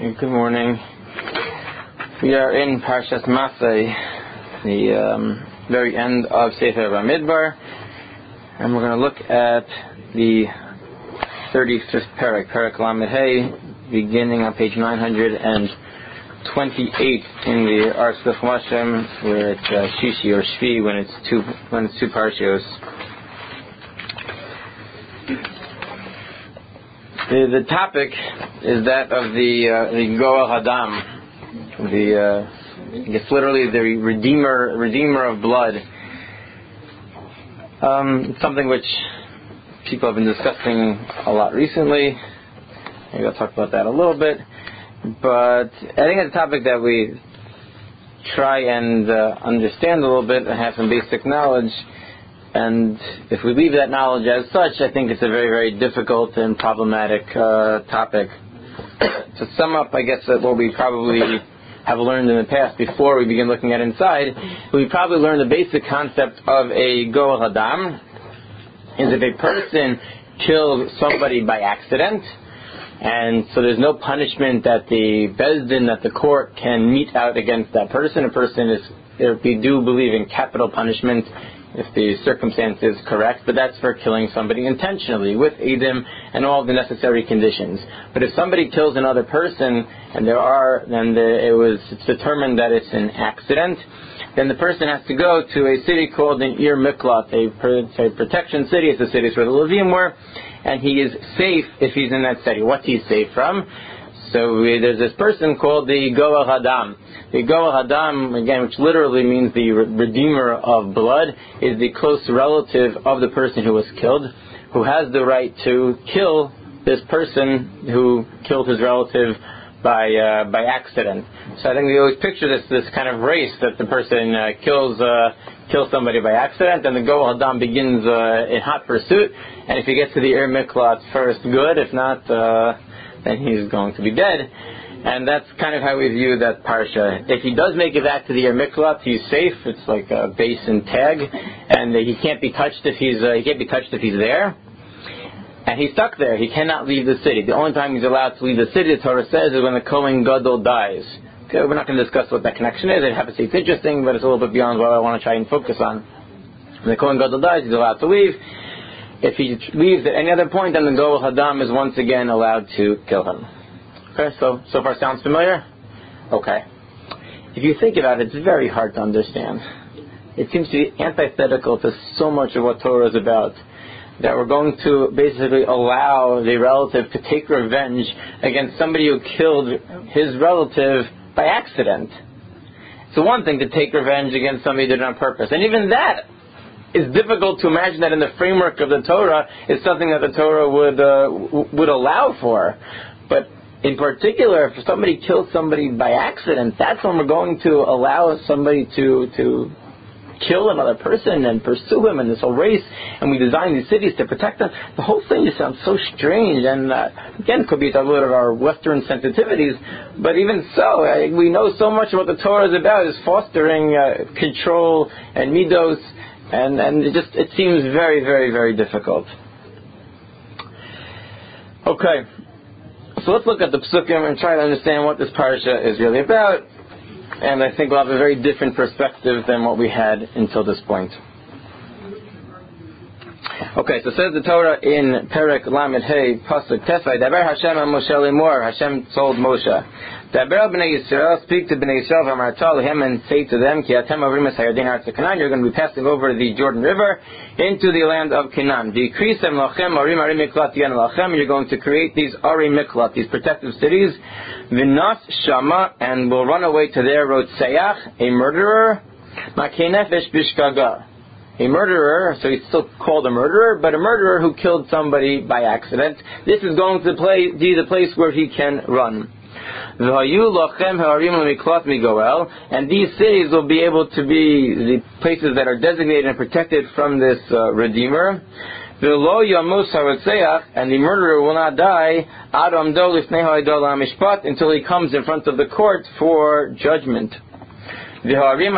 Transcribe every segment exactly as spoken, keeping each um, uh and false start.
Good morning. We are in Parshas Masay, the um, very end of Sefer Bamidbar, and we're going to look at the thirty-fifth parak, Parak Lamed Hey, beginning on page nine hundred twenty-eight in the Ars L'Chumashim, where it's uh, Shishi or Shvi when it's two when it's two parshios. The, the topic is that of the uh, the Goel Hadam, the uh, I guess literally the redeemer redeemer of blood. Um, it's something which people have been discussing a lot recently. Maybe I'll talk about that a little bit. But I think it's a topic that we try and uh, understand a little bit and have some basic knowledge. And if we leave that knowledge as such, I think it's a very, very difficult and problematic uh, topic. To sum up, I guess, that what we probably have learned in the past before we begin looking at inside, we probably learned the basic concept of a Goel Hadam is if a person kills somebody by accident, and so there's no punishment that the Beis Din, that the court can mete out against that person. A person is, if we do believe in capital punishment, if the circumstance is correct, but that's for killing somebody intentionally with edim and all the necessary conditions. But if somebody kills another person and there are, then the, it was it's determined that it's an accident, then the person has to go to a city called an Ir Miklat, a, a protection city. It's a city where the Levim were, and he is safe if he's in that city. What's he safe from? So we, there's this person called the Goel Hadam. The Goel Hadam, again, which literally means the re- redeemer of blood, is the close relative of the person who was killed, who has the right to kill this person who killed his relative by uh, by accident. So I think we always picture this this kind of race that the person uh, kills uh, kills somebody by accident, and the Goel Hadam begins uh, in hot pursuit. And if he gets to the Ir Miklat first, good. If not, uh, then he's going to be dead. And that's kind of how we view that parsha. If he does make it back to the Ir Miklat, he's safe. It's like a base and tag, and he can't be touched if he's uh, he can't be touched if he's there. And he's stuck there. He cannot leave the city. The only time he's allowed to leave the city, the Torah says, is when the Kohen Gadol dies. Okay, we're not going to discuss what that connection is. I have to say it's interesting, but it's a little bit beyond what I want to try and focus on. When the Kohen Gadol dies, he's allowed to leave. If he leaves at any other point, then the Goel Hadam is once again allowed to kill him. Okay, so so far sounds familiar? Okay. If you think about it, it's very hard to understand. It seems to be antithetical to so much of what Torah is about, that we're going to basically allow the relative to take revenge against somebody who killed his relative by accident. It's one thing to take revenge against somebody who did it on purpose. And even that is difficult to imagine that in the framework of the Torah is something that the Torah would uh, w- would allow for. But in particular, if somebody kills somebody by accident, that's when we're going to allow somebody to to kill another person and pursue him in this whole race, and we design these cities to protect them. The whole thing just sounds so strange, and uh, again, it could be a little bit of our Western sensitivities, but even so, uh, we know so much of what the Torah is about is fostering uh, control and midos, and, and it just it seems very, very, very difficult. Okay, so let's look at the Psukim and try to understand what this parasha is really about. And I think we'll have a very different perspective than what we had until this point. Okay, so says the Torah in Perek Lamed Hey, Pasuk Tefai, Daber Hashem HaMoshe Lemor, Hashem told Moshe, Daber B'nai Yisrael, speak to B'nai Yisrael, V'amarta Lehem, and say to them, Ki atem avrim es hayarden ha'aretz Canaan, you're going to be passing over the Jordan River into the land of Canaan. V'ikrisem lachem, arim arim miklat yen lachem, you're going to create these arim miklat, these protective cities, V'nas shama, and will run away to their rotzeach, a murderer, Makei nefesh bishkaga. A murderer, so he's still called a murderer, but a murderer who killed somebody by accident. This is going to play, be the place where he can run. And these cities will be able to be the places that are designated and protected from this uh, Redeemer. And the murderer will not die until he comes in front of the court for judgment. You're going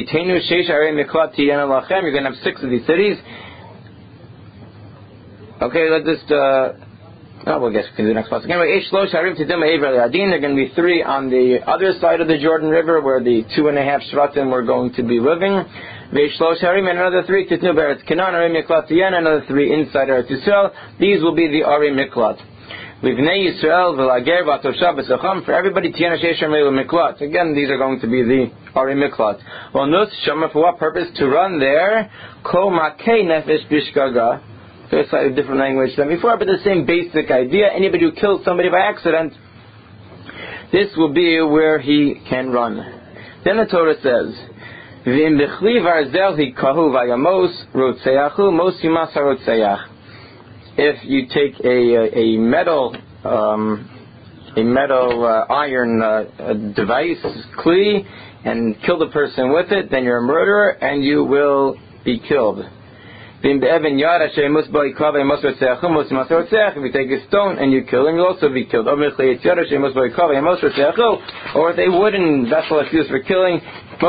to have six of these cities. Okay, let's just uh, Oh, we'll guess we can do the next passage. Anyway, they're going to be three on the other side of the Jordan River, where the two and a half Shvatim were going to be living. And another three, another three inside Eretz Yisrael. These will be the Ari Miklat. For everybody, again, these are going to be the Ari Miklat. Well, notice, for what purpose? To run there. So a slightly different language than before, but the same basic idea. Anybody who kills somebody by accident, this will be where he can run. Then the Torah says, if you take a, a metal um, a metal uh, iron uh, device, kli, and kill the person with it, then you're a murderer and you will be killed. If you take a stone and you kill him, you'll also be killed. Or if a wooden vessel that's used for killing,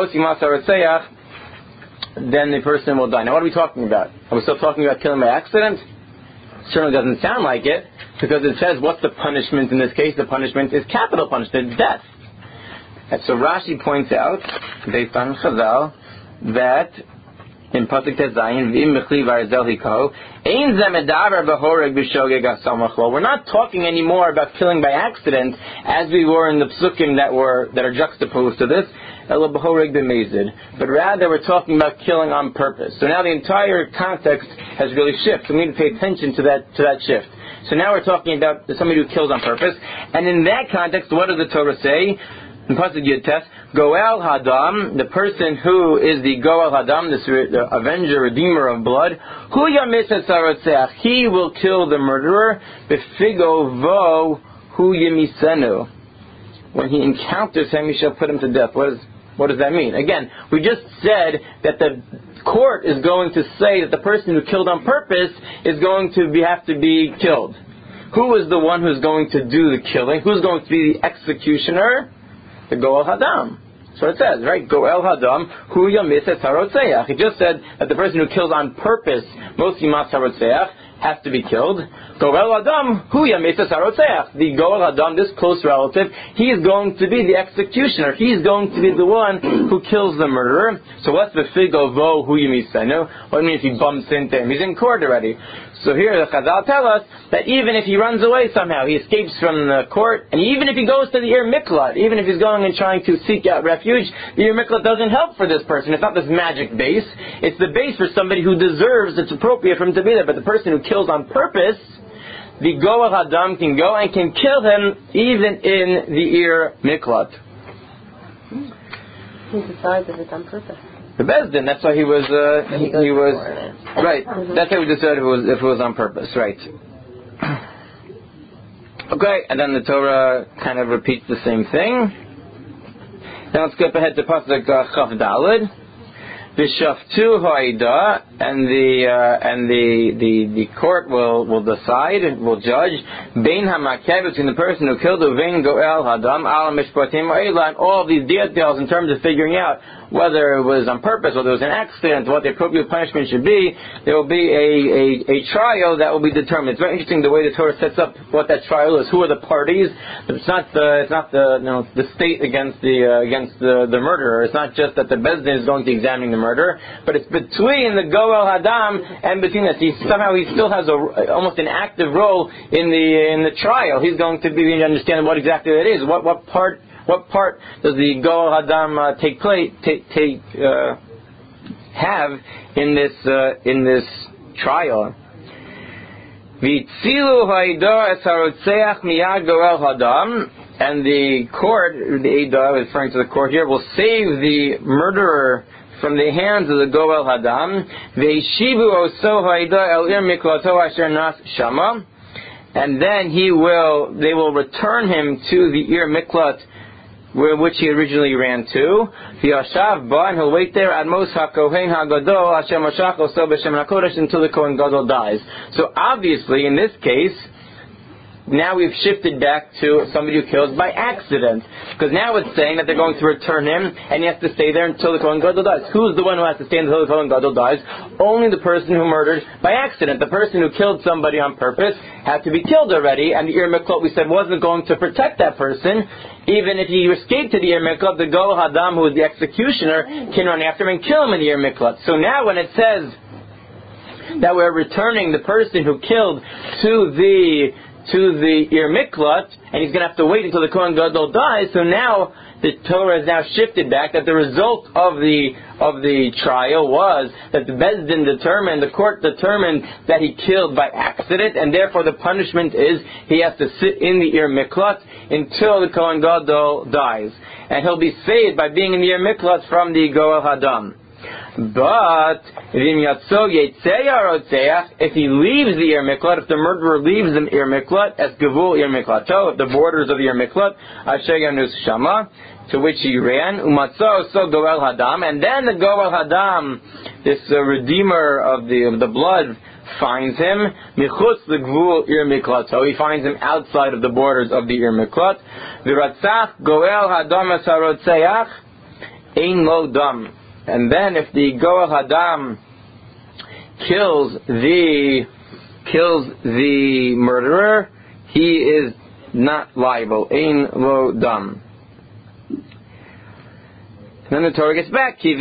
then the person will die. Now what are we talking about? Are we still talking about killing by accident? Certainly doesn't sound like it, because it says what's the punishment in this case? The punishment is capital punishment, death. And so Rashi points out, based on Chazal, that in Pasuk Tezayin, V'im Mechli Varzel Hikahu, Ein Zeh Medaber B'Horeg B'Shogeg Asamachlo. We're not talking anymore about killing by accident, as we were in the Psukim that were that are juxtaposed to this, Ela B'Horeg B'Mezid. But rather, we're talking about killing on purpose. So now the entire context has really shifted. We need to pay attention to that to that shift. So now we're talking about somebody who kills on purpose, and in that context, what does the Torah say? In Pasuk Yud Tes, Goel Hadam, the person who is the Goel Hadam, the, the avenger, redeemer of blood, Hu Yamis Sarotzeach, he will kill the murderer, Befigo Vo Hu Yemisenu. When he encounters him, he shall put him to death. What, is, what does that mean? Again, we just said that the court is going to say that the person who killed on purpose is going to be, have to be killed. Who is the one who's going to do the killing? Who's going to be the executioner? The Goel Hadam. So it says, right? Goel Hadam, Hu Yamis et Harotzeach. He just said that the person who kills on purpose, Mos Yimas Harotzeach, has to be killed. Goel Hadam, Hu Yamis et Harotzeach. The Goel Hadam, this close relative, he is going to be the executioner. He's going to be the one who kills the murderer. So what's the Figo Vo Hu Yemisenu? What do you mean if he bumps into him? He's in court already. So here the Chazal tell us that even if he runs away somehow, he escapes from the court, and even if he goes to the Ir Miklat, even if he's going and trying to seek out refuge, the Ir Miklat doesn't help for this person. It's not this magic base. It's the base for somebody who deserves, it's appropriate for him to be there. But the person who kills on purpose, the Goel Hadam can go and can kill him even in the Ir Miklat. Who decides if it's on purpose? The Beis Din, that's why he was, uh, he, he was, right, mm-hmm. That's how we decided if it was, if it was on purpose, right. Okay, and then the Torah kind of repeats the same thing. Now let's skip ahead to Pasuk Chaf Daled. V'shaftu ha'ida, and the uh, and the, the the court will will decide, will judge bein hamakeh, between the person who killed uvein goel hadam al mishpatim ha'ila, and all of these details in terms of figuring out whether it was on purpose, whether it was an accident, what the appropriate punishment should be. There will be a, a, a trial that will be determined. It's very interesting the way the Torah sets up what that trial is. Who are the parties? It's not the it's not the you know, the state against the uh, against the, the murderer. It's not just that the Beis Din is going to examine the murder, but it's between the Goel Hadam and between us. He somehow he still has a almost an active role in the in the trial. He's going to be understanding what exactly that is. What what part. What part does the Goel Hadam uh, take place, take, take uh, have in this uh, in this trial? V'tzilu ha'ida es harotzeach miyad Goel Hadam, and the court, the Eidah, referring to the court here, will save the murderer from the hands of the Goel Hadam. Ve'ishivu oso ha'ida el ir miklato asher nas shama, and then he will, they will return him to the Ir Miklat, which he originally ran to. V'yashav ba, and he'll wait there at Mos HaKohen HaGadol Hashem Mashach Oso B'Shem HaKodesh until the Kohen Gadol dies. So obviously, in this case, now we've shifted back to somebody who kills by accident. Because now it's saying that they're going to return him, and he has to stay there until the Kohen Gadol dies. Who's the one who has to stay until the Kohen Gadol dies? Only the person who murdered by accident. The person who killed somebody on purpose had to be killed already, and the Ir Miklot, we said, wasn't going to protect that person. Even if he escaped to the Ir Miklot, the Goel Hadam, who is the executioner, can run after him and kill him in the Ir Miklot. So now when it says that we're returning the person who killed to the to the Ir Miklot, and he's going to have to wait until the Kohen Gadol dies, so now the Torah has now shifted back that the result of the of the trial was that the Beis Din determined, the court determined that he killed by accident, and therefore the punishment is he has to sit in the Ir Miklot until the Kohen Gadol dies. And he'll be saved by being in the Ir Miklot from the Goel Hadam. But if he leaves the Ir Miklot, if the murderer leaves the Ir Miklot, as Gavul Ir Miklato, the borders of the Ir Miklot, Asher Yanus Shama, to which he ran, Umatzo so Goel Hadam, and then the Goel Hadam, this uh, redeemer of the of the blood, finds him Michutz the Gvul Ir Miklato. He finds him outside of the borders of the Ir Miklot. V'ratzach Goel Hadam Asarotzeach Ein Lo Dam. And then if the Goel Hadam kills the kills the murderer, he is not liable. Ein Lo Dam. And then the Torah gets back, because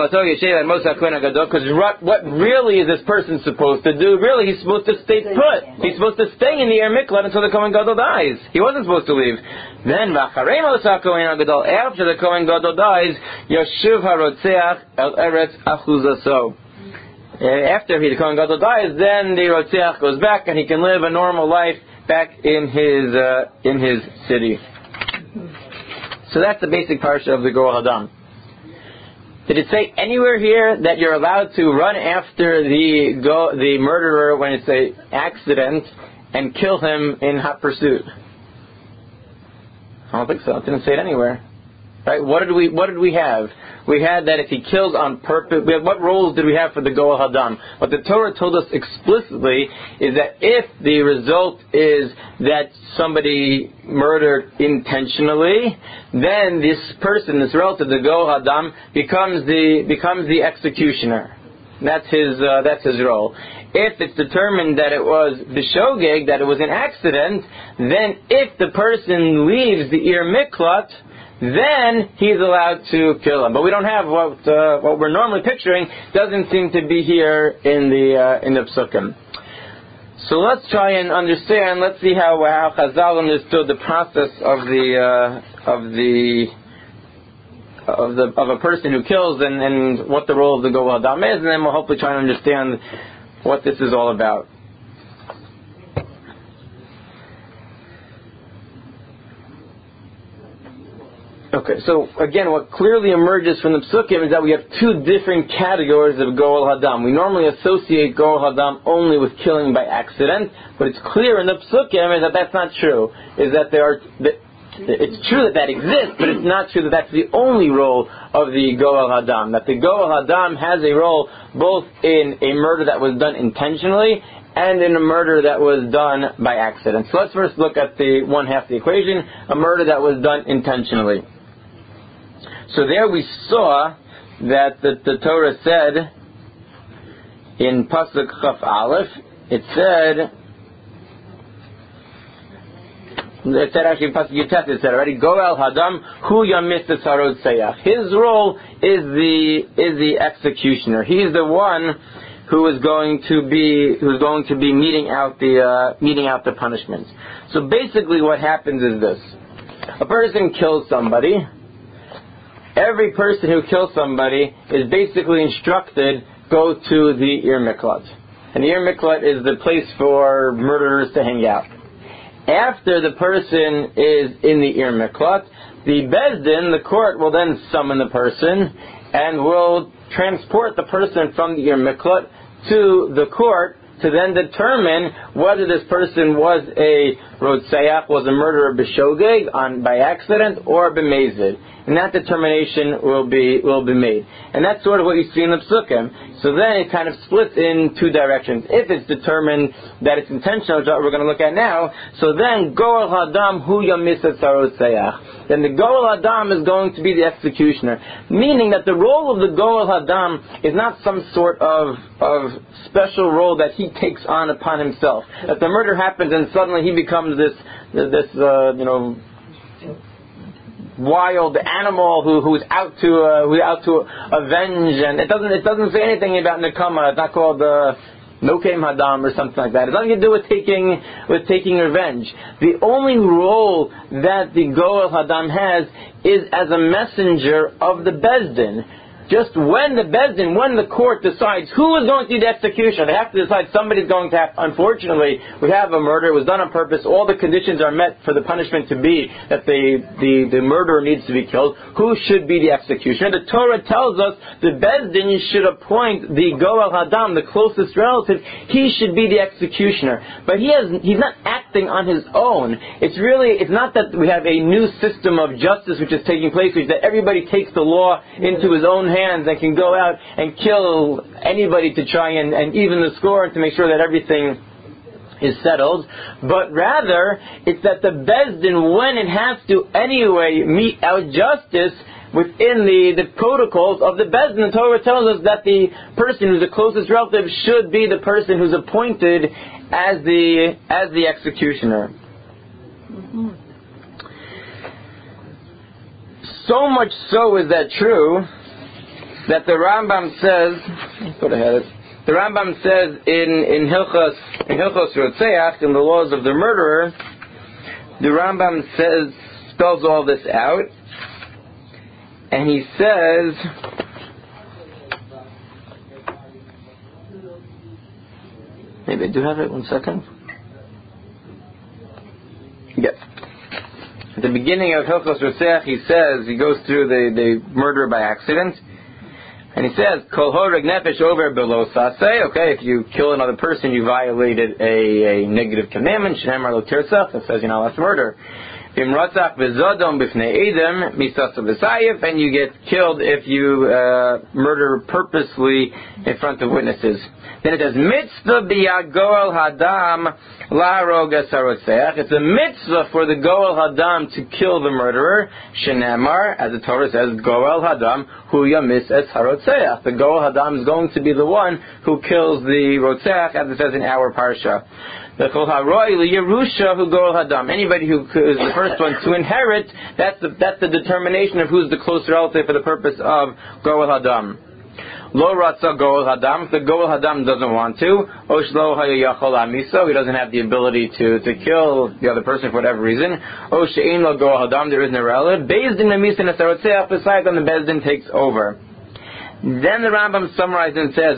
what really is this person supposed to do? Really, he's supposed to stay put. He's supposed to stay in the Ir Miklot until the Kohen Gadol dies. He wasn't supposed to leave. Then, after the Kohen Gadol dies, Yashuv HaRotzeach El Eretz Achuzaso. After the Kohen Gadol dies, then the Rotzeach goes back and he can live a normal life back in his uh, in his city. So that's the basic parsha of the Goel Hadam. Did it say anywhere here that you're allowed to run after the go, the murderer when it's an accident and kill him in hot pursuit? I don't think so. It didn't say it anywhere. Right? What did we What did we have? We had that if he kills on purpose. We had, what roles did we have for the Goel Hadam? What the Torah told us explicitly is that if the result is that somebody murdered intentionally, then this person, this relative, the Goel Hadam, becomes the becomes the executioner. That's his uh, that's his role. If it's determined that it was b'shogeg, that it was an accident, then if the person leaves the Ir Miklot, then he's allowed to kill him. But we don't have what uh, what we're normally picturing. Doesn't seem to be here in the uh, in the Psukim. So let's try and understand. Let's see how how Chazal understood the process of the uh, of the of the of a person who kills, and, and what the role of the Goel Hadam is, and then we'll hopefully try and understand what this is all about. Okay, so again, what clearly emerges from the Psukim is that we have two different categories of Goel Hadam. We normally associate Goel Hadam only with killing by accident, but it's clear in the Psukim is that that's not true. Is that there are, that it's true that that exists, but it's not true that that's the only role of the Goel Hadam. That the Goel Hadam has a role both in a murder that was done intentionally and in a murder that was done by accident. So let's first look at the one half of the equation, a murder that was done intentionally. So there we saw that the, the Torah said in Pasuk Chaf Aleph, it said, it said actually in Pasuk Yutet, it said already, Goel Hadam Hu Yamis Tzarot Seyach. His role is the is the executioner. He's the one who is going to be who's going to be meting out the uh, meting out the punishments. So basically, what happens is this: a person kills somebody. Every person who kills somebody is basically instructed, go to the Ir Miklot. And the Ir Miklot is the place for murderers to hang out. After the person is in the Ir Miklot, the Beis Din, the court, will then summon the person and will transport the person from the Ir Miklot to the court to then determine whether this person was a Rotzeach was a murderer b'shogeg, on by accident, or b'mezid. And that determination will be will be made. And that's sort of what you see in the Psukim. So then it kind of splits in two directions. If it's determined that it's intentional, which we're going to look at now, so then Goel Hadam hu yamisat sarotzeach. Then the Goel Hadam is going to be the executioner. Meaning that the role of the Goel Hadam is not some sort of, of special role that he takes on upon himself. That the murder happens and suddenly he becomes this, this uh, you know, wild animal who who's out to uh, who's out to avenge, and it doesn't it doesn't say anything about Nekama. It's not called uh, Nokem Hadam or something like that. It's nothing to do with taking with taking revenge. The only role that the Goel Hadam has is as a messenger of the Bezdin. Just when the Bezdin, when the court decides who is going to do the execution, they have to decide somebody's going to have, unfortunately, we have a murder, it was done on purpose, all the conditions are met for the punishment to be that the, the, the murderer needs to be killed. Who should be the executioner? The Torah tells us the Bezdin should appoint the Goel Hadam, the closest relative, he should be the executioner. But he has, he's not acting on his own. It's really, it's not that we have a new system of justice which is taking place, which is that everybody takes the law into his own hands and can go out and kill anybody to try and, and even the score and to make sure that everything is settled. But rather, it's that the Bezdin, when it has to anyway mete out justice within the, the protocols of the Bezdin, the Torah tells us that the person who's the closest relative should be the person who's appointed as the as the executioner. Mm-hmm. So much so is that true that the Rambam says, what I had it, the Rambam says in in Hilchos in Hilchos Rotzeach, in the laws of the murderer, the Rambam says spells all this out, and he says, maybe I do have it. One second. Yes. At the beginning of Hilchos Rotzeach, he says he goes through the the murder by accident. And he says, Kol horeg nefesh over below saseh. Okay, if you kill another person, you violated a, a negative commandment. Shneimar lo tirsach. That says you're not allowed to murder. V'imratzach v'zodom b'fnei edem misasa v'sayif. And you get killed if you uh, murder purposely in front of witnesses. Then it says, mitzvah b'ya goel hadam la'arog es harotzeach. It's a mitzvah for the goel hadam to kill the murderer. Shenemar, as the Torah says, goel hadam hu yamis es harotzeach. The goel hadam is going to be the one who kills the rotzeach, as it says in our parsha. The kol haroi liyerusha hu goel hadam. Anybody who is the first one to inherit, that's the, that's the determination of who's the close relative for the purpose of goel hadam. Lo ratza goel hadam. If the goel hadam doesn't want to, oshlo hayachol amiso, he doesn't have the ability to, to kill the other person for whatever reason. O she'ein lo goel hadam, there is no relative. Bezdin amisin esarotzeach, besides then the Bezdin takes over. Then the Rambam summarizes and says,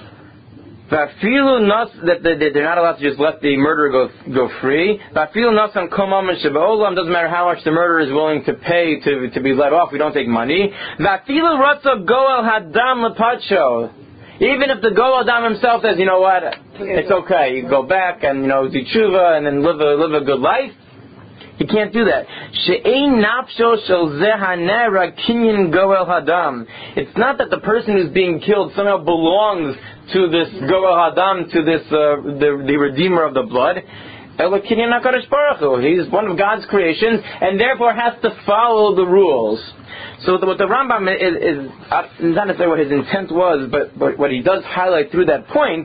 Vafilu nas, that they're not allowed to just let the murderer go go free. Vafilu nasan komam and shebaolam, doesn't matter how much the murderer is willing to pay to to be let off. We don't take money. Vafilu ratza goel hadam lepacho. Even if the goel hadam himself says, you know what, it's okay, you go back and you know do tshuva and then live a live a good life. He can't do that. She'ein nafsho shel zehanera kinyan goel hadam. It's not that the person who's being killed somehow belongs to this goel hadam, to this uh, the, the redeemer of the blood. Ela kinyan hakadosh baruch hu. He's one of God's creations, and therefore has to follow the rules. So the, what the Rambam is, is uh, not necessarily what his intent was, but, but what he does highlight through that point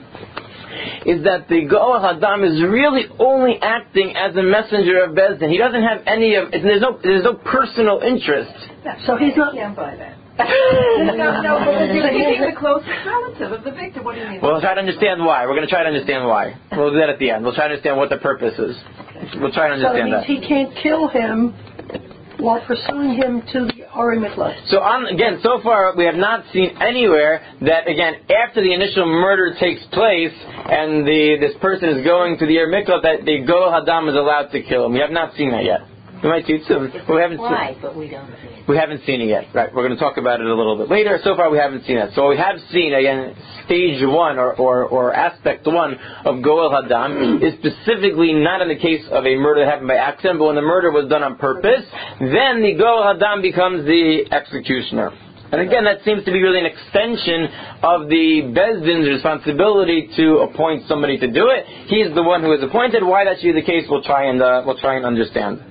is that the Goel Hadam is really only acting as a messenger of Bezdin. He doesn't have any of, there's no, there's no personal interest. Yeah, so he's not. I can't buy that. no, no, but he's the closest relative of the victim. What do you mean? We'll try to understand why. We're going to try to understand why. We'll do that at the end. We'll try to understand what the purpose is. We'll try to understand that. So that means he can't kill him while pursuing him to the Ori Miklat. So on, again, so far we have not seen anywhere that, again, after the initial murder takes place and the this person is going to the Ori Miklat, that the Goel Hadam is allowed to kill him. We have not seen that yet. We might see it soon. It's but we haven't implied, seen, but we don't see it. we haven't seen it yet. Right. We're going to talk about it a little bit later. So far, we haven't seen it. So what we have seen, again, stage one or, or, or aspect one of Goel Hadam is specifically not in the case of a murder that happened by accident, but when the murder was done on purpose, then the Goel Hadam becomes the executioner. And again, that seems to be really an extension of the Bezdin's responsibility to appoint somebody to do it. He's the one who is appointed. Why that should be the case, we'll try and uh, we'll try and understand.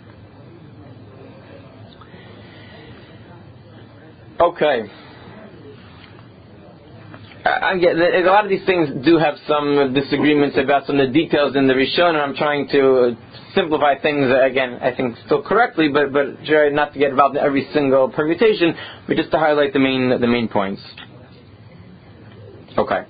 Okay. I get a lot of these things do have some disagreements about some of the details in the Rishon, and I'm trying to simplify things again. I think still correctly, but but try not to get involved in every single permutation, but just to highlight the main the main points. Okay.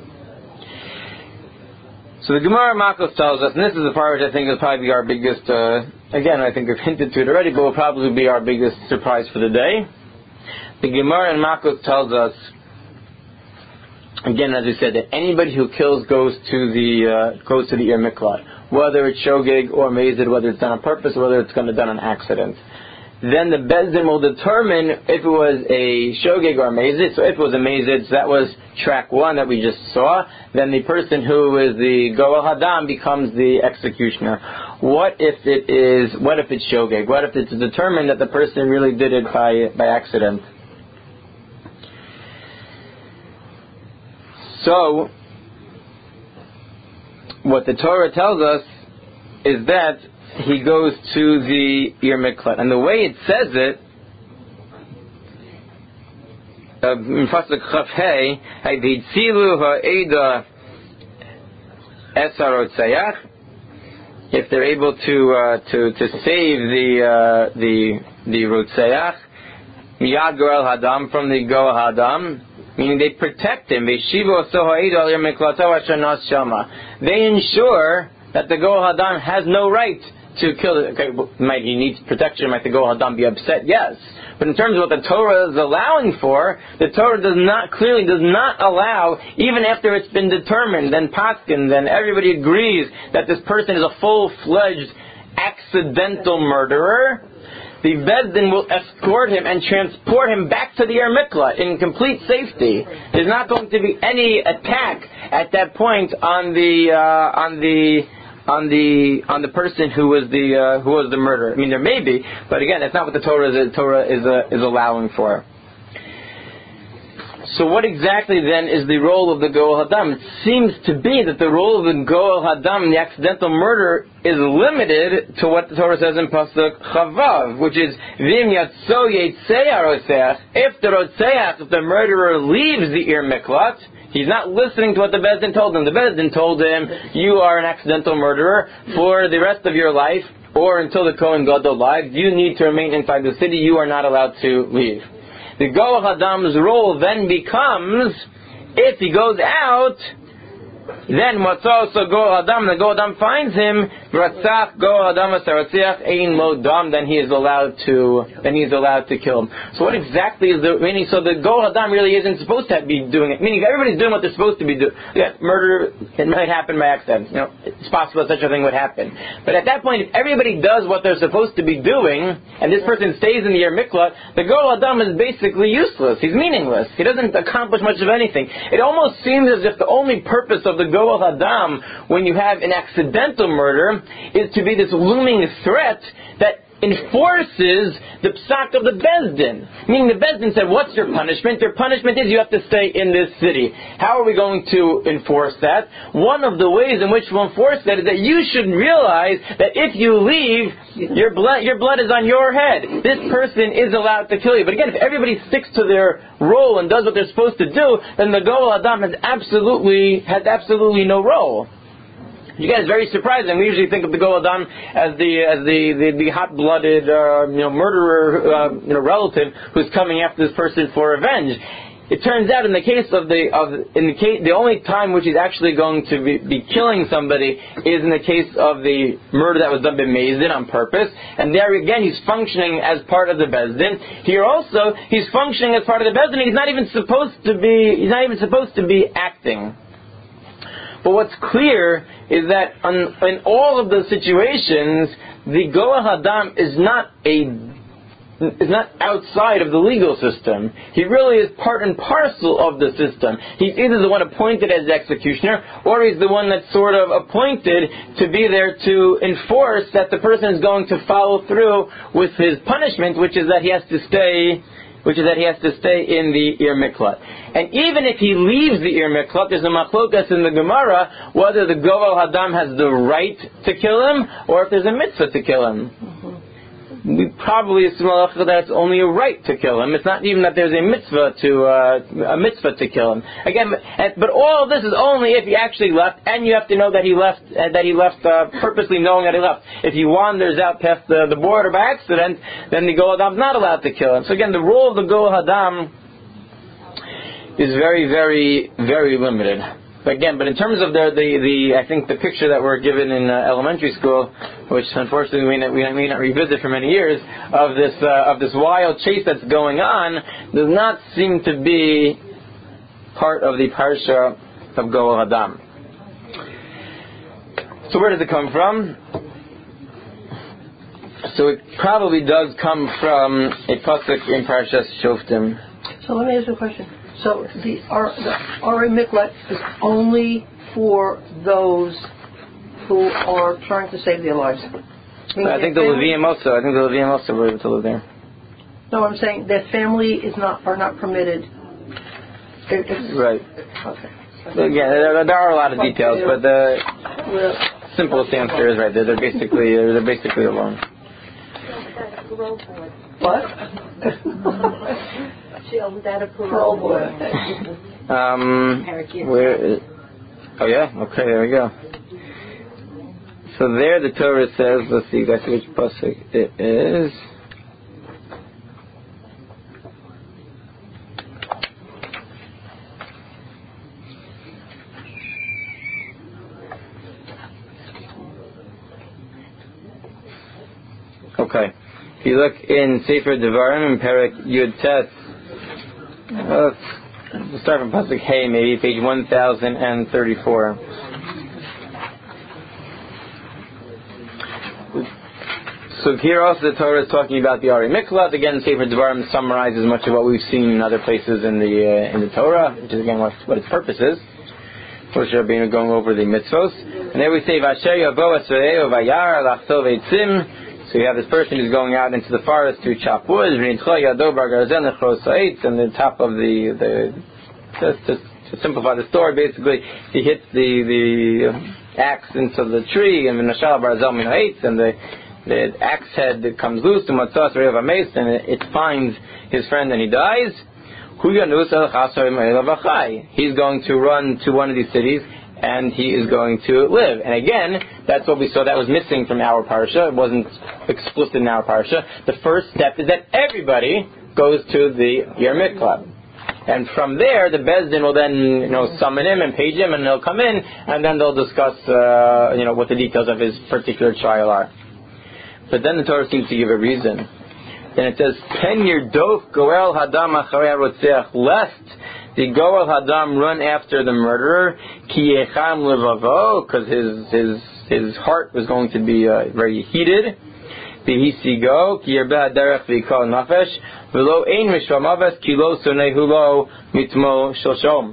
So the Gemara Makos tells us, and this is the part which I think will probably be our biggest. Uh, again, I think we've hinted to it already, but will probably be our biggest surprise for the day. The Gemara in Makos tells us, again, as we said, that anybody who kills goes to the uh, goes to the Ir Miklat, whether it's shogeg or mazid, whether it's done on purpose or whether it's going to be done on accident. Then the Bezdin will determine if it was a shogeg or a mazid. So if it was a mazid, so that was track one that we just saw. Then the person who is the Goel Hadam becomes the executioner. What if it is? What if it's shogeg? What if it's determined that the person really did it by by accident? So, what the Torah tells us is that he goes to the Ir Miklat. And the way it says it, in Pasuk Chaf Hei, V'itzilu ha'eda esar rotzayach, if they're able to uh, to to save the uh, the the rotzayach, miyad goel hadam, from the goel hadam, meaning they protect him. They ensure that the Goel Hadam has no right to kill it. Okay, might he needs protection? Might the Goel Hadam be upset? Yes. But in terms of what the Torah is allowing for, the Torah does not, clearly does not allow, even after it's been determined, then paskin, then everybody agrees that this person is a full-fledged accidental murderer, the Bezdin will escort him and transport him back to the Ir Miklat in complete safety. There's not going to be any attack at that point on the uh, on the on the on the person who was the uh, who was the murderer. I mean, there may be, but again, that's not what the Torah is. The Torah is uh, is allowing for. So what exactly then is the role of the Goel Hadam? It seems to be that the role of the Goel Hadam, the accidental murder, is limited to what the Torah says in Pasuk Chavav, which is Vim Yatso Yetzei Roseach. If the Roseach, if the murderer leaves the Ir Miklat, he's not listening to what the Bezdin told him. The Bezdin told him, you are an accidental murderer for the rest of your life, or until the Kohen Gadol lives. You need to remain inside the city. You are not allowed to leave. The Goel Hadam's role then becomes, if he goes out, then what's also Goel Hadam, the Goel Hadam finds him, Ratzach Goel Hadam Asarotziach Ein Lo Dam, then he is allowed to, then he is allowed to kill him. So what exactly is the meaning? So the Goel Hadam really isn't supposed to be doing it. Meaning, if everybody's doing what they're supposed to be doing, yeah, murder, it might happen by accident. You know, it's possible that such a thing would happen. But at that point, if everybody does what they're supposed to be doing, and this person stays in the Ir Miklat, the Goel Hadam is basically useless. He's meaningless. He doesn't accomplish much of anything. It almost seems as if the only purpose of the Goel Hadam, when you have an accidental murder, is to be this looming threat that enforces the psak of the Bezdin. Meaning the Bezdin said, what's your punishment? Your punishment is you have to stay in this city. How are we going to enforce that? One of the ways in which we'll enforce that is that you should realize that if you leave, your blood, your blood is on your head. This person is allowed to kill you. But again, if everybody sticks to their role and does what they're supposed to do, then the Goel Hadam has absolutely, has absolutely no role. You guys, very surprising. We usually think of the Goel Hadam as the as the, the, the hot-blooded uh, you know murderer uh, you know relative who's coming after this person for revenge. It turns out, in the case of the of in the case the only time which he's actually going to be, be killing somebody is in the case of the murder that was done by Mazin on purpose, and there again he's functioning as part of the Bezdin. Here also he's functioning as part of the Bezdin. He's not even supposed to be he's not even supposed to be acting. But what's clear is that on, in all of the situations, the Goel Hadam is not a is not outside of the legal system. He really is part and parcel of the system. He's either the one appointed as the executioner, or he's the one that's sort of appointed to be there to enforce that the person is going to follow through with his punishment, which is that he has to stay which is that he has to stay in the Ir Miklat. And even if he leaves the Ir Miklat, there's a machlokas in the Gemara whether the Goel Hadam has the right to kill him, or if there's a mitzvah to kill him. Mm-hmm. We probably assume that it's only a right to kill him. It's not even that there's a mitzvah to uh, a mitzvah to kill him. Again, but, but all of this is only if he actually left, and you have to know that he left uh, that he left uh, purposely knowing that he left. If he wanders out past the, the border by accident, then the Goel Hadam is not allowed to kill him. So again, the role of the Goel Hadam is very, very, very limited. But again, but in terms of the, the, the I think the picture that we're given in uh, elementary school, which unfortunately we may, not, we may not revisit for many years, of this uh, of this wild chase that's going on, does not seem to be part of the parsha of Goel Hadam. So where does it come from? So it probably does come from a pasuk in Parshas Shoftim. So let me ask you a question. So the Ar the Ari Miklat is only for those who are trying to save their lives. I, mean, I think the Levium also. I think the Levium also were able to live there. No, I'm saying their family is not are not permitted. It, it's, right. Okay. So again, there, there are a lot of details, but the simplest answer is right. They're, they're basically they're basically alone. What? um, where? Oh yeah. Okay, there we go. So there, the Torah says. Let's see exactly which pasuk it is. Okay. If you look in Sefer Devarim in Perek Yud Tet, uh, we'll start from pasuk Hey, maybe page one thousand and thirty-four. So here also the Torah is talking about the Ari Miklat. Again, Sefer Devarim summarizes much of what we've seen in other places in the uh, in the Torah, which is again what, what its purpose is. Moshe Rabbeinu going over the mitzvos, and there we say Vasher Yavo Asrei Vayar Lachto Veitzim. So you have this person who's going out into the forest to chop wood, and the top of the, the just to, to simplify the story, basically, he hits the, the axe into the tree, and the and the, the axe head comes loose, and it finds his friend and he dies. He's going to run to one of these cities, and he is going to live. And again, that's what we saw that was missing from our parsha. It wasn't explicit in our parsha. The first step is that everybody goes to the Ir Miklat. And from there, the Beis Din will then, you know, summon him and page him, and he'll come in, and then they'll discuss, uh, you know, what the details of his particular trial are. But then the Torah seems to give a reason. Then it says, Pen Yirdof Goel Hadam Acharei Harotzeach, lest the Goel Hadam run after the murderer, Ki Yecham Levavo, because his his his heart was going to be uh, very heated. V'hisigo Ki Yerbeh Haderech V'yikol Nafesh, V'lo Ein Mishram Aves Ki Lo Sonehu Lo Mitmo Shalshom.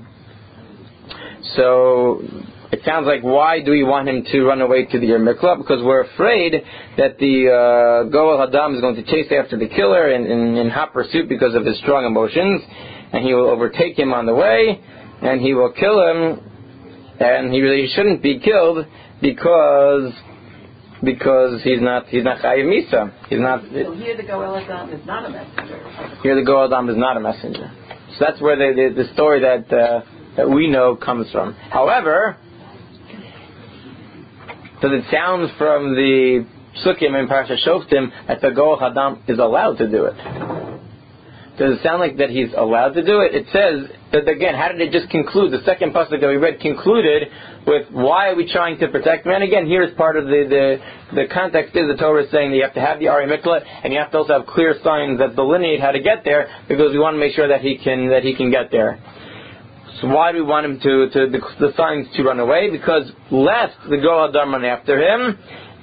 So it sounds like, why do we want him to run away to the Ir Miklat? Because we're afraid that the uh, Goel Hadam is going to chase after the killer in, in, in hot pursuit because of his strong emotions, and he will overtake him on the way, and he will kill him, and he really shouldn't be killed because because he's not he's not Chayiv Misa. He's not. So here the Goel Hadam is not a messenger. Here the Goel Hadam is not a messenger. So that's where the the, the story that uh, that we know comes from. However, does it sound from the Sukkim in Parashat Shoftim that the Goel Hadam is allowed to do it? Does it sound like that he's allowed to do it? It says that, again, how did it just conclude? The second pasuk that we read concluded with, why are we trying to protect him? And again, here's part of the, the, the context is the Torah is saying that you have to have the Ari Miklat, and you have to also have clear signs that delineate how to get there, because we want to make sure that he can, that he can get there. So why do we want him to, to the, the signs to run away? Because lest the Goel Hadam run after him,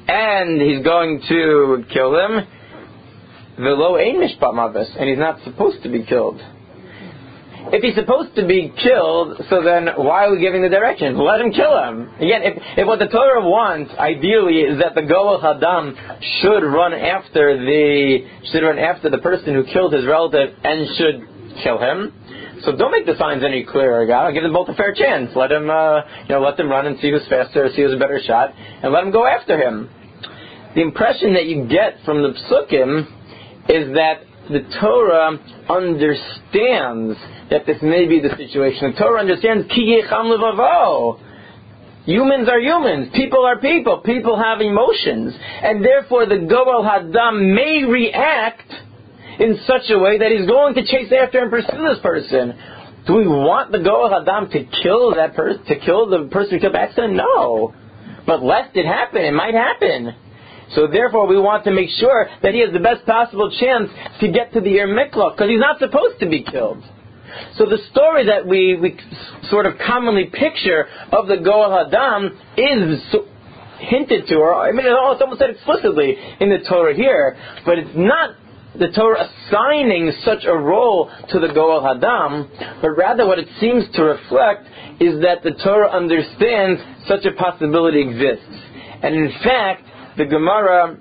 and he's going to kill him, v'lo ein mishpat mavis, and he's not supposed to be killed. If he's supposed to be killed, so then why are we giving the directions? Let him kill him. Again, if, if what the Torah wants, ideally, is that the Goel Hadam should run after the should run after the person who killed his relative and should kill him. So don't make the signs any clearer, God. Give them both a fair chance. Let him, uh, you know, let them run and see who's faster, see who's a better shot, and let him go after him. The impression that you get from the Psukim is that the Torah understands that this may be the situation. The Torah understands ki yecham levavo. Humans are humans. People are people. People have emotions. And therefore the Goel Hadam may react in such a way that he's going to chase after and pursue this person. Do we want the Goel Hadam to kill that person, to kill the person who killed by accident? No. But lest it happen, it might happen. So therefore we want to make sure that he has the best possible chance to get to the Ir Mikla, because he's not supposed to be killed. So the story that we, we sort of commonly picture of the Goel Hadam is so hinted to, or I mean it's almost said explicitly in the Torah here, but it's not the Torah assigning such a role to the Goel Hadam, but rather what it seems to reflect is that the Torah understands such a possibility exists. And in fact, the Gemara...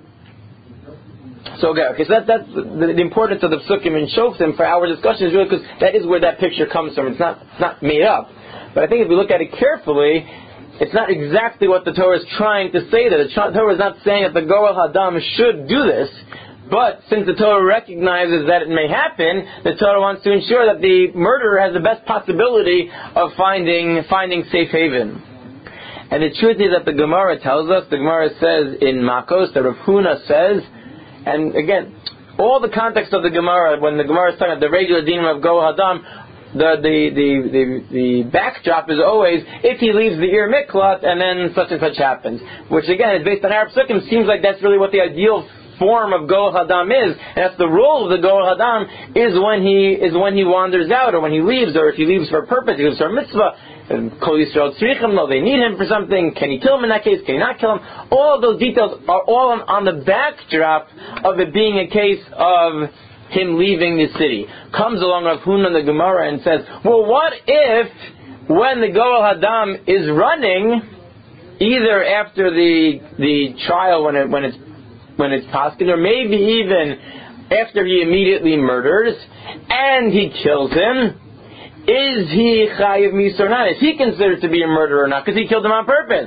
So, okay, okay, so that, that's the, the importance of the Psukim and Shoftim for our discussion is really because that is where that picture comes from. It's not, it's not made up. But I think if we look at it carefully, it's not exactly what the Torah is trying to say there. The Torah is not saying that the Goel Hadam should do this, but since the Torah recognizes that it may happen, the Torah wants to ensure that the murderer has the best possibility of finding finding safe haven. And the truth is that the Gemara tells us, the Gemara says in Makos, the Rav Huna says, and again, all the context of the Gemara, when the Gemara is talking about the regular dinim of Goel Hadam, the the, the the the backdrop is always if he leaves the Ir Miklat and then such and such happens, which again is based on Arab Psukim. Seems like that's really what the ideal form of Goel Hadam is, and that's the role of the Goel Hadam is when he is when he wanders out, or when he leaves, or if he leaves for a purpose, he leaves for a mitzvah. And Kol Yisrael tzrichim lo, they need him for something. Can he kill him in that case? Can he not kill him? All of those details are all on, on the backdrop of it being a case of him leaving the city. Comes along Rav Huna in the Gemara and says, well, what if when the Goel Hadam is running, either after the the trial when it when it's when it's poskin, or maybe even after he immediately murders and he kills him, is he chayiv misa or not? Is he considered to be a murderer or not? Because he killed him on purpose.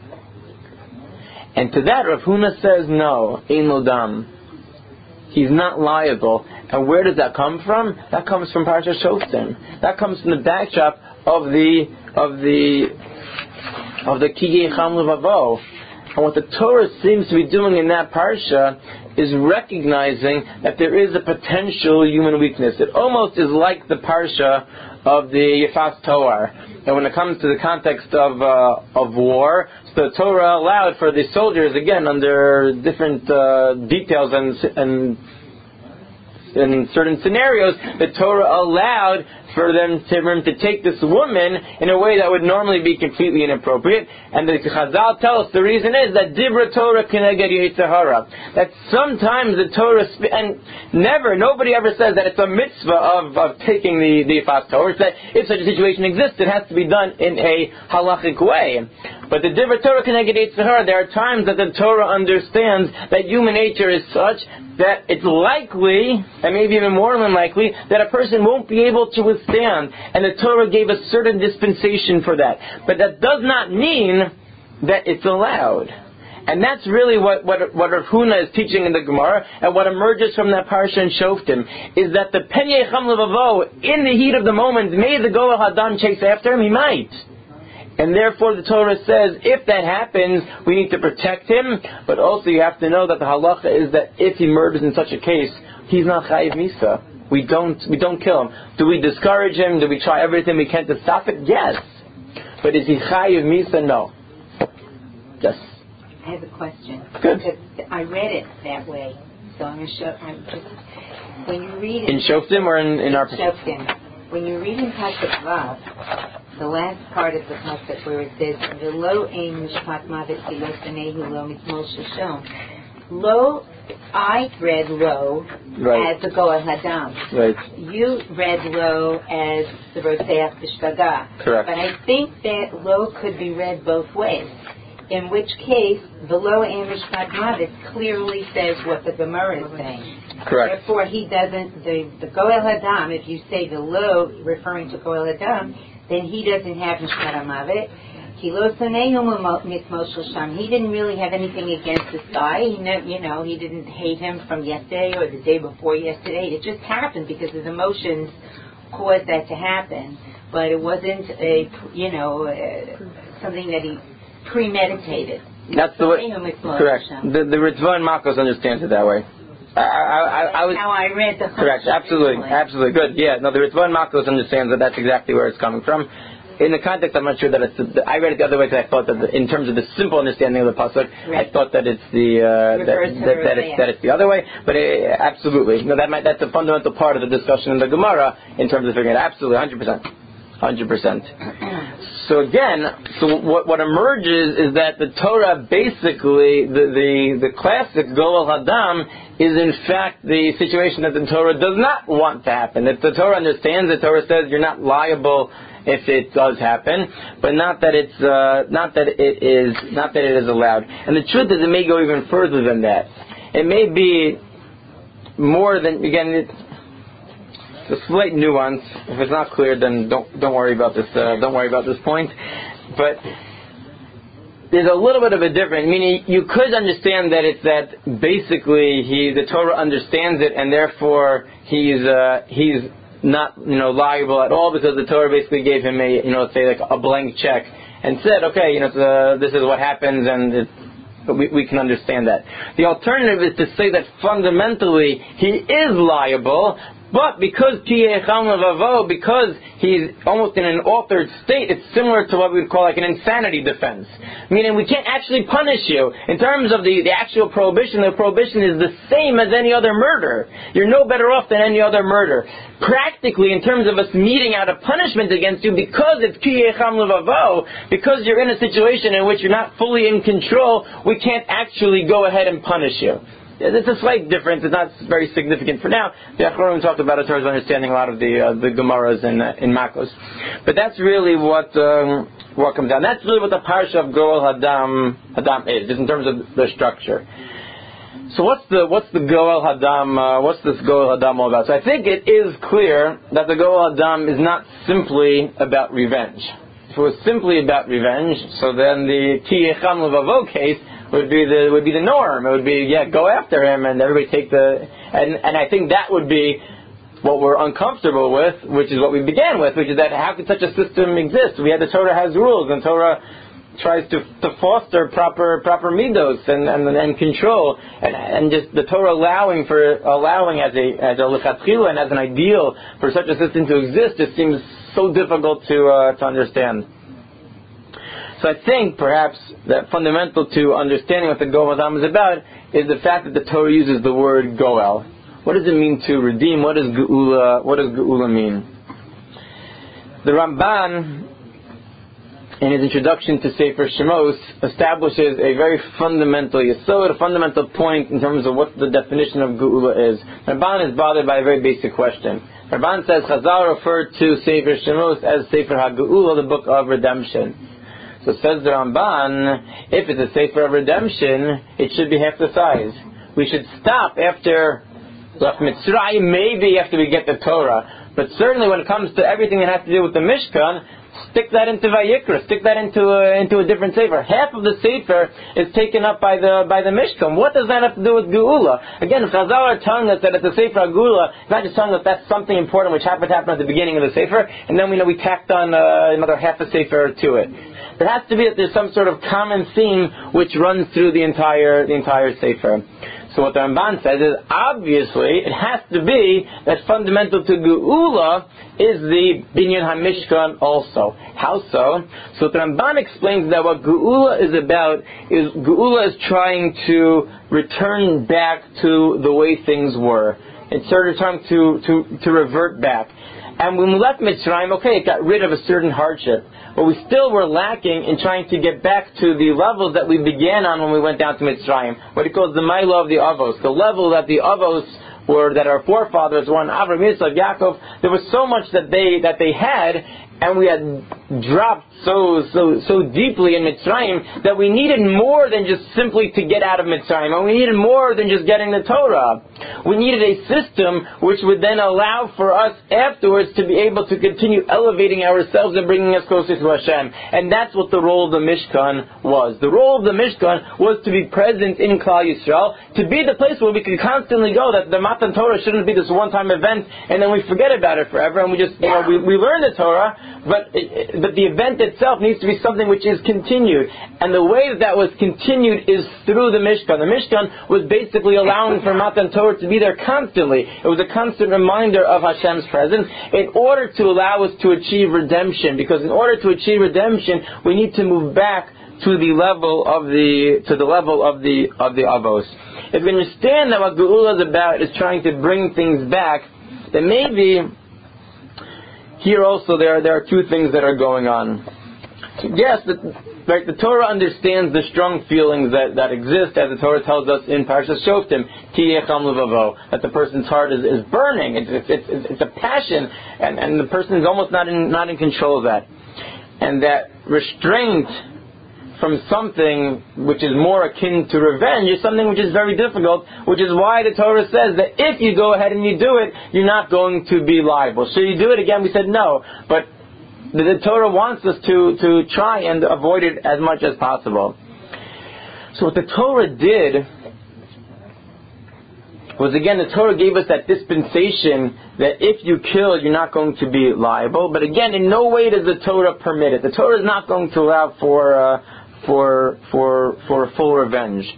And to that, Rav Huna says, no, ein lo dam. He's not liable. And where does that come from? That comes from Parshat Shoftim. That comes from the backdrop of the of the of the Ki Yecham Levavo. And what the Torah seems to be doing in that parsha is recognizing that there is a potential human weakness. It almost is like the parsha of the Yefas Toar. And when it comes to the context of uh, of war, so the Torah allowed for the soldiers, again, under different uh, details and and in certain scenarios, the Torah allowed for them to, for him to take this woman in a way that would normally be completely inappropriate. And the Chazal tell us the reason is that Dibra Torah Keneged Yetzer Hara. That sometimes the Torah, and never, nobody ever says that it's a mitzvah of, of taking the, the Yefas Torah. It's that if such a situation exists, it has to be done in a halachic way. But the Dibra Torah Keneged Yetzer Hara, there are times that the Torah understands that human nature is such that it's likely, and maybe even more than likely, that a person won't be able to withstand. And the Torah gave a certain dispensation for that. But that does not mean that it's allowed. And that's really what, what, what Rav Huna is teaching in the Gemara, and what emerges from that parsha in Shoftim, is that the Pen Yecham Levavo, in the heat of the moment, may the Goel Hadam chase after him? He might. And therefore the Torah says, if that happens, we need to protect him, but also you have to know that the halacha is that if he murders in such a case, he's not chayiv misa. We don't, we don't kill him. Do we discourage him? Do we try everything we can to stop it? Yes. But is he chayiv misa? No. Yes. I have a question. Good. I read it that way, so I'm going to show. I'm just, when you read it in Shoftim or in, in our Shoftim, when you read in Pasuk Vav, the last part of the pasuk where it says, "V'lo ein mishpat mavet ki lo sanehu lo mitmol shashon." Lo, I read lo Right. as the Goel Hadam. Right. You read lo as the Roseach B'Shvaga. Correct. But I think that lo could be read both ways. In which case, the lo and Mishpat Mavet clearly says what the Gemara is saying. Correct. Therefore, he doesn't, the, the Goel Hadam, if you say the lo referring to Goel Hadam, then he doesn't have Mishpat Mavet. He didn't really have anything against this guy. He know, you know, he didn't hate him from yesterday or the day before yesterday. It just happened because his emotions caused that to happen. But it wasn't a, you know, uh, something that he premeditated. That's the way. Correct. The the Ritva and Makos understands it that way. I, I, I, I was, how I read the correct. Absolutely. Absolutely. Good. Yeah. No, the Ritva and Makos understands that that's exactly where it's coming from. In the context, I'm not sure that it's. The, I read it the other way because I thought that, the, in terms of the simple understanding of the pasuk, right. I thought that it's the uh, that, that, that, it's, that it's the other way. But it, absolutely, no, that might, that's a fundamental part of the discussion in the Gemara in terms of figuring it. Absolutely, hundred percent, hundred percent. So again, so what what emerges is that the Torah basically the the, the classic Goel Hadam is in fact the situation that the Torah does not want to happen. That the Torah understands, the Torah says you're not liable if it does happen, but not that it's uh, not that it is not that it is allowed. And the truth is, it may go even further than that. It may be more than again. It's, it's a slight nuance. If it's not clear, then don't don't worry about this. Uh, don't worry about this point. But there's a little bit of a difference. Meaning, you could understand that it's that basically he the Torah understands it, and therefore he's uh, he's. not, you know, liable at all because the Torah basically gave him a, you know, say like a blank check and said, okay, you know, uh, this is what happens and it, we, we can understand that. The alternative is to say that fundamentally he is liable, but because because he's almost in an altered state, it's similar to what we would call like an insanity defense. Meaning we can't actually punish you. In terms of the, the actual prohibition, the prohibition is the same as any other murder. You're no better off than any other murder. Practically, in terms of us meting out a punishment against you, because it's because you're in a situation in which you're not fully in control, we can't actually go ahead and punish you. It's a slight difference. It's not very significant for now. The Achronim talked about it in terms of understanding a lot of the uh, the Gemaras in uh, in Makos, but that's really what um, what comes down. That's really what the parsha of Goel Hadam Hadam is, just in terms of the structure. So what's the what's the Goel Hadam? Uh, what's this Goel Hadam all about? So I think it is clear that the Goel Hadam is not simply about revenge. If it was simply about revenge, so then the Ki Yecham Levavo case would be the would be the norm. It would be yeah, go after him and everybody take the and and I think that would be what we're uncomfortable with, which is what we began with, which is that how could such a system exist? We had the Torah has rules, and Torah tries to to foster proper proper midos and and, and control, and and just the Torah allowing for allowing as a as a lechatchila and as an ideal for such a system to exist just seems so difficult to uh, to understand. So I think perhaps that fundamental to understanding what the Goel Hadam is about is the fact that the Torah uses the word Goel. What does it mean to redeem? What does Geula, what does Geula mean? The Ramban, in his introduction to Sefer Shemos, establishes a very fundamental yesod, a fundamental point in terms of what the definition of Geula is. Ramban is bothered by a very basic question. Ramban says Chazal referred to Sefer Shemos as Sefer HaGeula, the book of redemption. So says the Ramban, if it's a Sefer of redemption, it should be half the size. We should stop after Lech Mitzrayim, maybe after we get the Torah. But certainly when it comes to everything that has to do with the Mishkan, stick that into Vayikra, stick that into a, into a different Sefer. Half of the Sefer is taken up by the by the Mishkan. What does that have to do with Geula? Again, if Chazal are telling us that it's a Sefer Geula, it's not just telling us that's something important which happened to happen at the beginning of the Sefer, and then we know we tacked on uh, another half a Sefer to it. There has to be that there's some sort of common theme which runs through the entire the entire Sefer. So what the Ramban says is, obviously, it has to be that fundamental to Geula is the Binyan HaMishkan also. How so? So the Ramban explains that what Geula is about is Geula is trying to return back to the way things were. It's sort of trying to, to, to revert back. And when we left Mitzrayim, okay, it got rid of a certain hardship. But we still were lacking in trying to get back to the levels that we began on when we went down to Mitzrayim. What he calls the Maila of the Avos. The level that the Avos were, that our forefathers were on, Avraham, Yitzchak, Yaakov. There was so much that they, that they had, and we had dropped so so so deeply in Mitzrayim that we needed more than just simply to get out of Mitzrayim, and we needed more than just getting the Torah. We needed a system which would then allow for us afterwards to be able to continue elevating ourselves and bringing us closer to Hashem. And that's what the role of the Mishkan was. The role of the Mishkan was to be present in Klal Yisrael, to be the place where we could constantly go, that the Matan Torah shouldn't be this one-time event and then we forget about it forever and we just, you know, we, we learn the Torah, but it, but the event itself needs to be something which is continued. And the way that that was continued is through the Mishkan. The Mishkan was basically allowing for Matan Torah to be there constantly. It was a constant reminder of Hashem's presence in order to allow us to achieve redemption. Because in order to achieve redemption, we need to move back to the level of the to the level of the of the Avos. If we understand that what Geula is about is trying to bring things back, then maybe here also there, there are two things that are going on. Yes, the, right, the Torah understands the strong feelings that, that exist, as the Torah tells us in Parashat Shoftim, Ki yecham levavo, that the person's heart is, is burning. It's, it's, it's, it's a passion, and, and the person is almost not in, not in control of that. And that restraint from something which is more akin to revenge is something which is very difficult, which is why the Torah says that if you go ahead and you do it, you're not going to be liable. Should you do it again? We said no, but the, the Torah wants us to, to try and avoid it as much as possible. So what the Torah did was, again, the Torah gave us that dispensation that if you kill, you're not going to be liable. But again, in no way does the Torah permit it. The Torah is not going to allow for uh, for for for full revenge.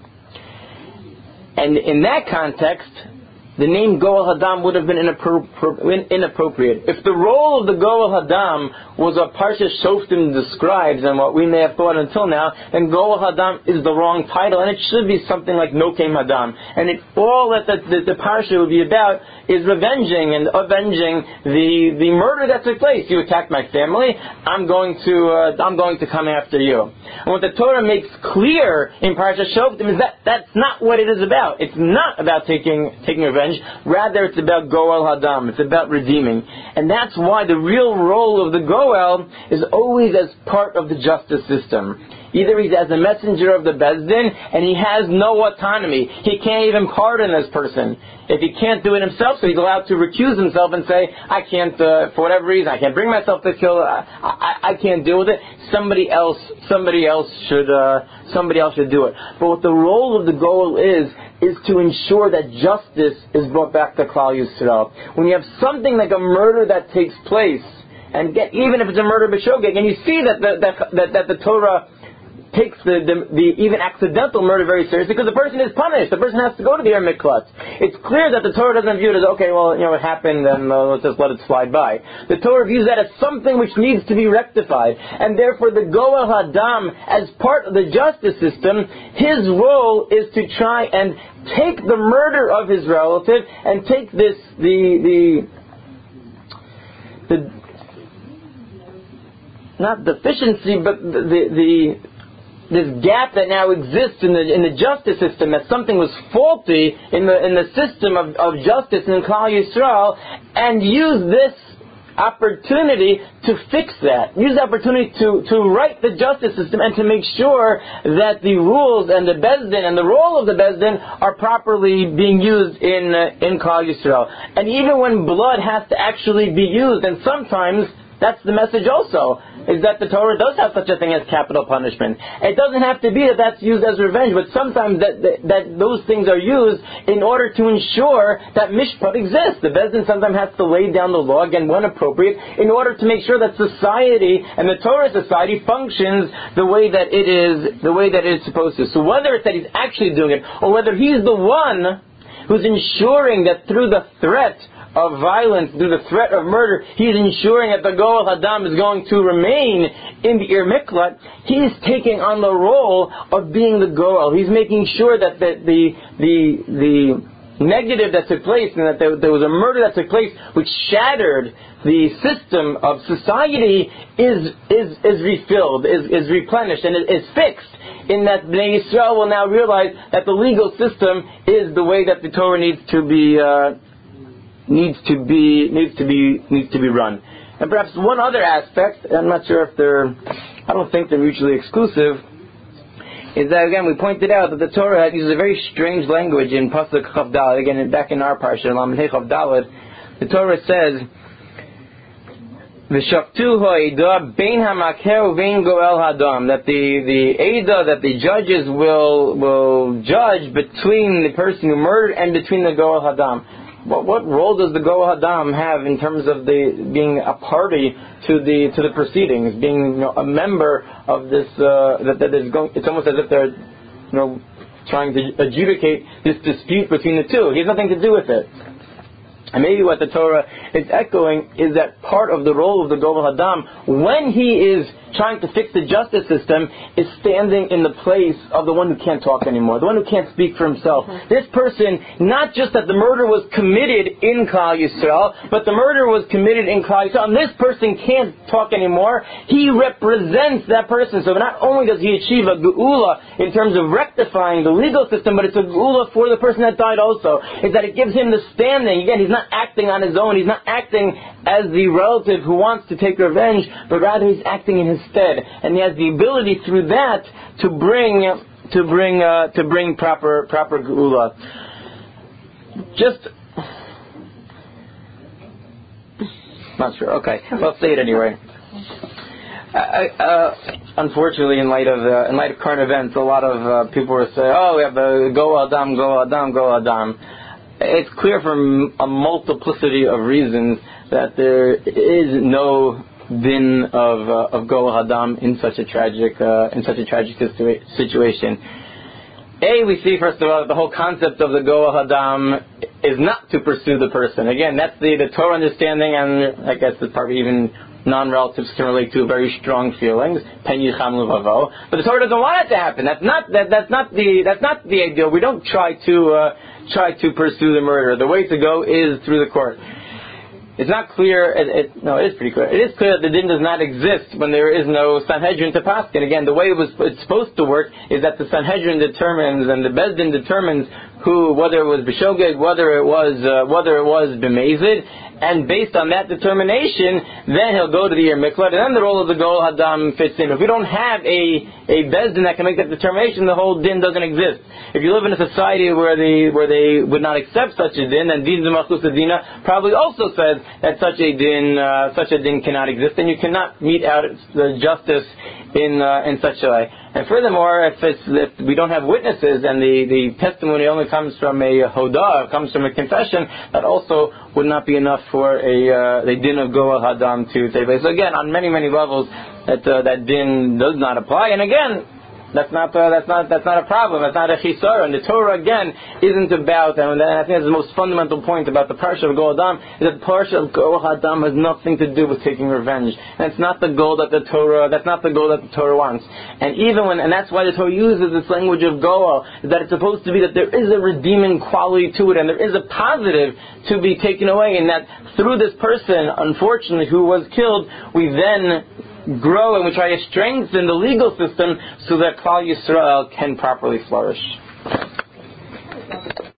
And in that context, the name Goel Hadam would have been inappropriate. If the role of the Goel Hadam was what Parsha Shoftim describes and what we may have thought until now, then Goel Hadam is the wrong title, and it should be something like Nokem Hadam. And it, all that the, the, the Parsha would be about is revenging and avenging the the murder that took place. You attacked my family, I'm going to uh, I'm going to come after you. And what the Torah makes clear in Parsha Shoftim is that that's not what it is about. It's not about taking taking revenge. Rather, it's about Goel Hadam. It's about redeeming. And that's why the real role of the Goel is always as part of the justice system. Either he's as a messenger of the Beis Din, and he has no autonomy. He can't even pardon this person. If he can't do it himself, so he's allowed to recuse himself and say, I can't, uh, for whatever reason, I can't bring myself to kill, I, I, I can't deal with it. Somebody else, somebody else should, uh, somebody else should do it. But what the role of the Goel is, is to ensure that justice is brought back to Klal Yisrael. When you have something like a murder that takes place, and get, even if it's a murder b'shogeg, and you see that the, that, that, that the Torah takes the, the, the even accidental murder very seriously, because the person is punished. The person has to go to the Ir Miklat. It's clear that the Torah doesn't view it as, okay, well, you know, it happened, and uh, let's just let it slide by. The Torah views that as something which needs to be rectified. And therefore, the Goel Hadam, as part of the justice system, his role is to try and take the murder of his relative and take this, the, the, the, not deficiency, but the, the, the this gap that now exists in the in the justice system, that something was faulty in the in the system of, of justice in Klal Yisrael, and use this opportunity to fix that. Use the opportunity to, to right the justice system and to make sure that the rules and the Beis Din and the role of the Beis Din are properly being used in uh, in Klal Yisrael. And even when blood has to actually be used, and sometimes that's the message also, is that the Torah does have such a thing as capital punishment. It doesn't have to be that that's used as revenge, but sometimes that that, that those things are used in order to ensure that mishpat exists. The Beis Din sometimes has to lay down the law, again, when appropriate, in order to make sure that society and the Torah society functions the way that it is, the way that it is supposed to. So whether it's that he's actually doing it, or whether he's the one who's ensuring that through the threat of violence, through the threat of murder, he's ensuring that the Goel Hadam is going to remain in the Ir Miklat. He's taking on the role of being the Goel. He's making sure that the the the, the negative that took place, and that there, there was a murder that took place which shattered the system of society, is is is refilled, is is replenished, and is fixed. In that Bnei Yisrael will now realize that the legal system is the way that the Torah needs to be uh, needs to be needs to be needs to be run. And perhaps one other aspect, I'm not sure if they're, I don't think they're mutually exclusive, is that again we pointed out that the Torah uses a very strange language in Pasuk Chav Daled. Again, back in our parsha, Lamed Chav Daled, the Torah says, "V'shaftu ha'edah bein hamaker uvein goel hadam," that the the edah, that the judges will will judge between the person who murdered and between the goel hadam. What, what role does the goel hadam have in terms of the being a party to the to the proceedings, being, you know, a member of this? Uh, that that is going. It's almost as if they're, you know, trying to adjudicate this dispute between the two. He has nothing to do with it. And maybe what the Torah is echoing is that part of the role of the goel hadam, when he is trying to fix the justice system, is standing in the place of the one who can't talk anymore, the one who can't speak for himself. Mm-hmm. This person, not just that the murder was committed in Klal Yisrael, but the murder was committed in Klal Yisrael, and this person can't talk anymore. He represents that person. So not only does he achieve a geula in terms of rectifying the legal system, but it's a geula for the person that died also. Is that it gives him the standing. Again, he's not acting on his own. He's not acting as the relative who wants to take revenge, but rather he's acting in his stead, and he has the ability through that to bring to bring uh, to bring proper proper geula. Just not sure. Okay, well, I'll say it anyway. Uh, uh, unfortunately, in light of uh, in light of current events, a lot of uh, people were saying, "Oh, we have the goel hadam, goel hadam, goel hadam." It's clear from a multiplicity of reasons that there is no din of uh, of goel hadam in such a tragic uh, in such a tragic situa- situation. A, we see first of all that the whole concept of the goel hadam is not to pursue the person. Again, that's the, the Torah understanding, and I guess it's probably even non-relatives can relate to very strong feelings. Pen yicham levavo. But the Torah doesn't want it to happen. That's not that, that's not the that's not the ideal. We don't try to uh, try to pursue the murderer. The way to go is through the court. It's not clear. It, it, no, it is pretty clear. It is clear that the din does not exist when there is no Sanhedrin to paskin. Again, the way it was it's supposed to work is that the Sanhedrin determines and the Beis Din determines who, whether it was b'shogeg, whether it was uh, whether it was b'mezid, and based on that determination, then he'll go to the Ir Miklat, and then the role of the goel hadam fits in. If we don't have a a Beis Din that can make that determination, the whole din doesn't exist. If you live in a society where they where they would not accept such a din, and Din Z'Malchus Adina probably also says that such a din uh, such a din cannot exist, and you cannot mete out the justice in uh, in such a way. And furthermore, if, it's, if we don't have witnesses and the, the testimony only comes from a hodah, comes from a confession, that also would not be enough for a uh, the din of goel hadam to take place. So again, on many many levels, that uh, that din does not apply. And again, that's not uh, that's not that's not a problem. That's not a chisar. And the Torah again isn't about. And I think that's the most fundamental point about the parsha of goel hadam is that the parsha of goel hadam has nothing to do with taking revenge. And it's not the goal that the Torah. That's not the goal that the Torah wants. And even when, and that's why the Torah uses this language of goel, is that it's supposed to be that there is a redeeming quality to it, and there is a positive to be taken away. And that through this person, unfortunately, who was killed, we then grow and we try to strengthen the legal system so that Klal Yisrael can properly flourish.